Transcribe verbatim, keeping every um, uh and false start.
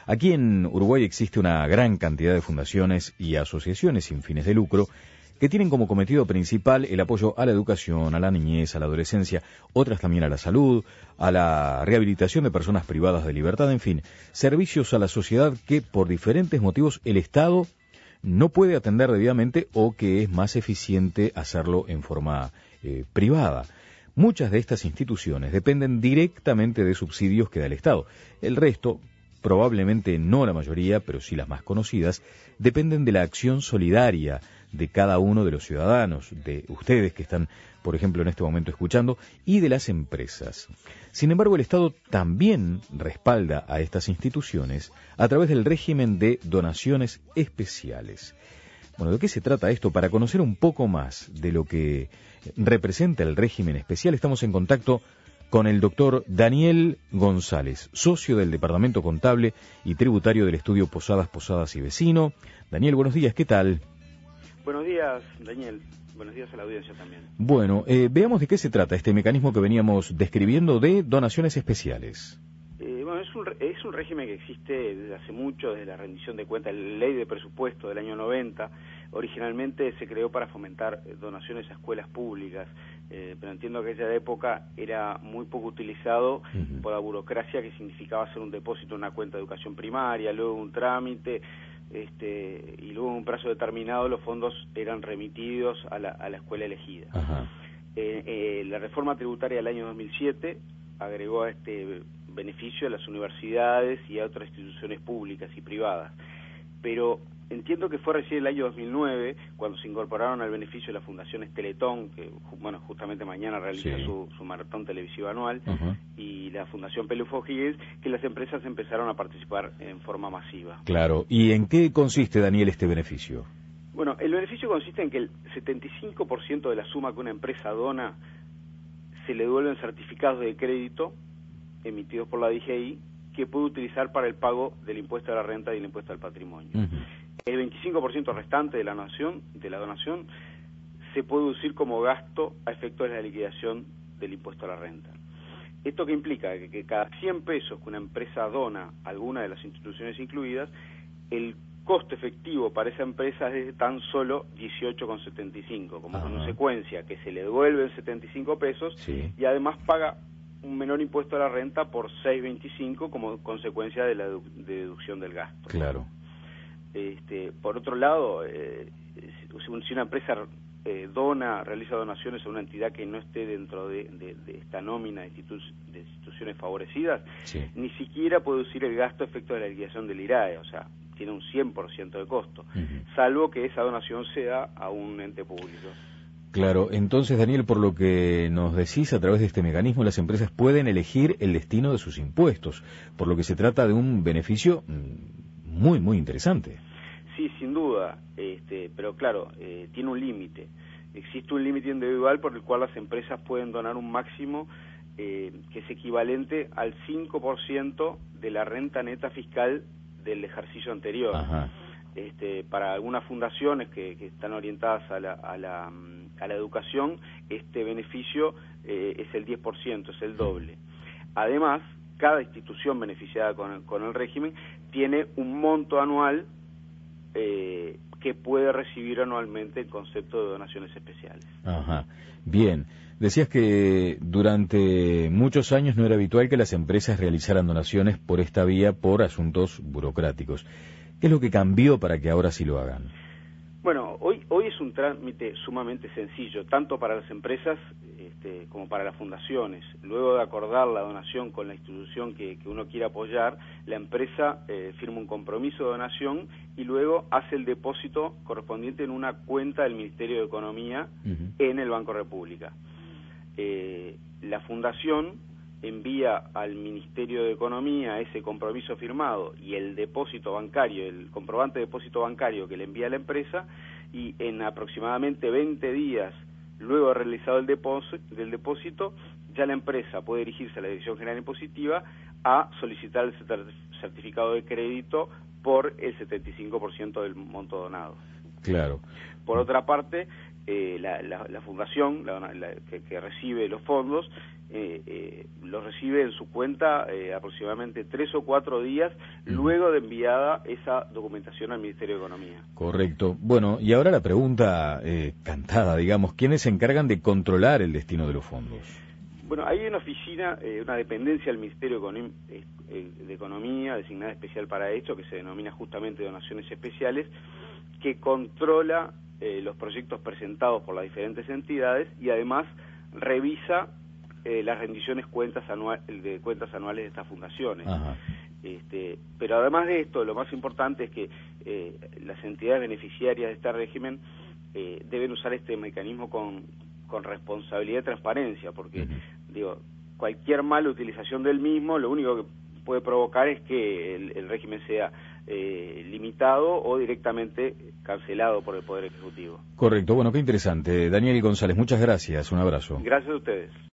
Aquí en Uruguay existe una gran cantidad de fundaciones y asociaciones sin fines de lucro que tienen como cometido principal el apoyo a la educación, a la niñez, a la adolescencia, otras también a la salud, a la rehabilitación de personas privadas de libertad, en fin, servicios a la sociedad que por diferentes motivos el Estado no puede atender debidamente o que es más eficiente hacerlo en forma eh, privada. Muchas de estas instituciones dependen directamente de subsidios que da el Estado. El resto, probablemente no la mayoría, pero sí las más conocidas, dependen de la acción solidaria de cada uno de los ciudadanos, de ustedes que están, por ejemplo, en este momento escuchando, y de las empresas. Sin embargo, el Estado también respalda a estas instituciones a través del régimen de donaciones especiales. Bueno, ¿de qué se trata esto? Para conocer un poco más de lo que representa el régimen especial, estamos en contacto con el doctor Daniel González, socio del Departamento Contable y Tributario del Estudio Posadas, Posadas y Vecino. Daniel, buenos días, ¿qué tal? Buenos días, Daniel. Buenos días a la audiencia también. Bueno, eh, veamos de qué se trata este mecanismo que veníamos describiendo de donaciones especiales. Eh, bueno, es un, es un régimen que existe desde hace mucho, desde la rendición de cuentas, la ley de presupuesto del año noventa. Originalmente se creó para fomentar donaciones a escuelas públicas, eh, pero entiendo que aquella época era muy poco utilizado uh-huh. por la burocracia que significaba hacer un depósito en una cuenta de educación primaria, luego un trámite, este, y luego en un plazo determinado los fondos eran remitidos a la, a la escuela elegida. Uh-huh. Eh, eh, la reforma tributaria del año dos mil siete agregó a este beneficio a las universidades y a otras instituciones públicas y privadas, pero entiendo que fue recién el año dos mil nueve cuando se incorporaron al beneficio las fundaciones Teletón, que bueno justamente mañana realiza sí. su, su maratón televisivo anual, uh-huh. y la Fundación Pelufo Higgins, que las empresas empezaron a participar en forma masiva. Claro, ¿y en qué consiste, Daniel, este beneficio? Bueno, el beneficio consiste en que el setenta y cinco por ciento de la suma que una empresa dona se le devuelven certificados de crédito emitidos por la D G I que puede utilizar para el pago del impuesto a la renta y del impuesto al patrimonio. Uh-huh. El veinticinco por ciento restante de la donación, de la donación se puede deducir como gasto a efectos de la liquidación del impuesto a la renta. ¿Esto qué implica? Que, que cada cien pesos que una empresa dona a alguna de las instituciones incluidas, el costo efectivo para esa empresa es de tan solo dieciocho con setenta y cinco, como uh-huh. consecuencia que se le devuelven setenta y cinco pesos sí. y además paga un menor impuesto a la renta por seis con veinticinco como consecuencia de la dedu- de deducción del gasto. Claro. Este, por otro lado, eh, si una empresa eh, dona, realiza donaciones a una entidad que no esté dentro de, de, de esta nómina de, institu- de instituciones favorecidas, sí. ni siquiera puede deducir el gasto a efecto de la liquidación del I R A E, o sea, tiene un cien por ciento de costo, uh-huh. salvo que esa donación sea a un ente público. Claro, entonces, Daniel, por lo que nos decís, a través de este mecanismo las empresas pueden elegir el destino de sus impuestos, por lo que se trata de un beneficio muy, muy interesante. Sí, sin duda, este, pero claro, eh, tiene un límite. Existe un límite individual por el cual las empresas pueden donar un máximo eh, que es equivalente al cinco por ciento de la renta neta fiscal del ejercicio anterior. Ajá. Este, para algunas fundaciones que, que están orientadas a la, a la, a la educación, este beneficio eh, es el diez por ciento, es el doble. Además, cada institución beneficiada con el, con el régimen tiene un monto anual eh, que puede recibir anualmente el concepto de donaciones especiales. Ajá, bien. Decías que durante muchos años no era habitual que las empresas realizaran donaciones por esta vía por asuntos burocráticos. ¿Qué es lo que cambió para que ahora sí lo hagan? Bueno, hoy hoy es un trámite sumamente sencillo, tanto para las empresas este, como para las fundaciones. Luego de acordar la donación con la institución que, que uno quiere apoyar, la empresa eh, firma un compromiso de donación y luego hace el depósito correspondiente en una cuenta del Ministerio de Economía uh-huh. en el Banco República. Eh, la fundación envía al Ministerio de Economía ese compromiso firmado y el depósito bancario, el comprobante de depósito bancario que le envía a la empresa, y en aproximadamente veinte días luego de realizado el depósito, del depósito, ya la empresa puede dirigirse a la Dirección General Impositiva a solicitar el certificado de crédito por el setenta y cinco por ciento del monto donado. Claro. Por otra parte, eh, la, la, la fundación la, la, que, que recibe los fondos eh, eh, los recibe en su cuenta eh, aproximadamente tres o cuatro días luego de enviada esa documentación al Ministerio de Economía. Correcto. Bueno, y ahora la pregunta eh, cantada, digamos, ¿quiénes se encargan de controlar el destino de los fondos? Bueno, hay una oficina, eh, una dependencia del Ministerio Econom eh, de Economía, designada especial para esto, que se denomina justamente donaciones especiales, que controla eh, los proyectos presentados por las diferentes entidades y además revisa eh, las rendiciones cuentas anual, de cuentas anuales de estas fundaciones. Ajá. Este, pero además de esto, lo más importante es que eh, las entidades beneficiarias de este régimen eh, deben usar este mecanismo con, con responsabilidad y transparencia, porque, uh-huh. digo, cualquier mala utilización del mismo, lo único que puede provocar es que el, el régimen sea eh, limitado o directamente cancelado por el Poder Ejecutivo. Correcto, bueno, qué interesante. Daniel González, muchas gracias, un abrazo. Gracias a ustedes.